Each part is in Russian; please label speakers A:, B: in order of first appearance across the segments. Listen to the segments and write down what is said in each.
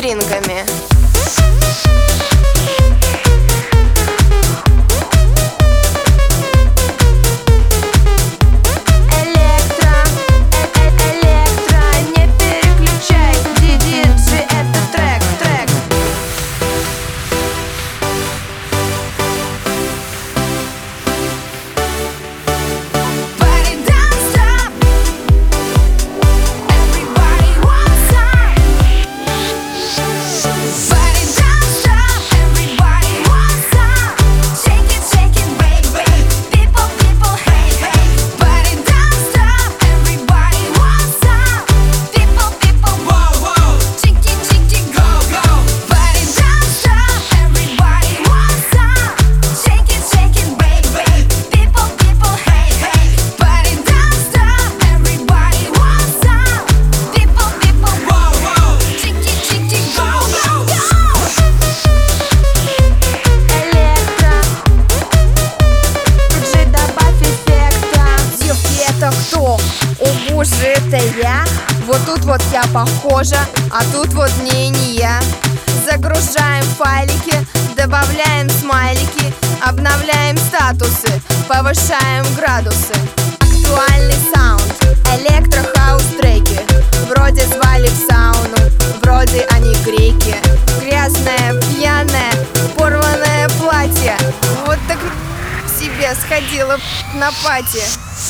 A: вечеринками.
B: Кто? О боже, это я? Вот тут вот я похожа, а тут вот не я. Загружаем файлики, добавляем смайлики, обновляем статусы, повышаем градусы. Актуальный саунд, электро-хаус-треки. Вроде звали в сауну, вроде они греки. Грязное, пьяное, порванное платье. Вот так себе сходила на пати.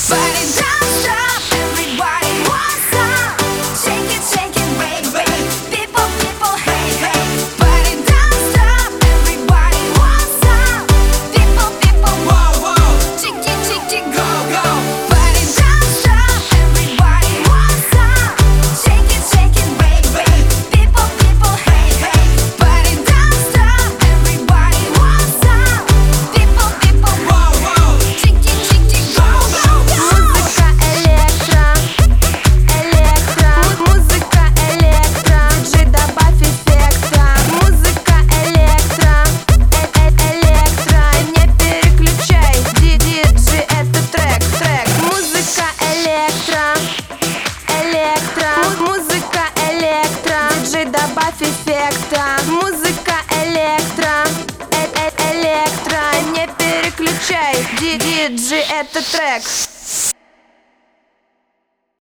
A: Добавь эффекта. Музыка электро, электро. Не переключай, диджей, это трек.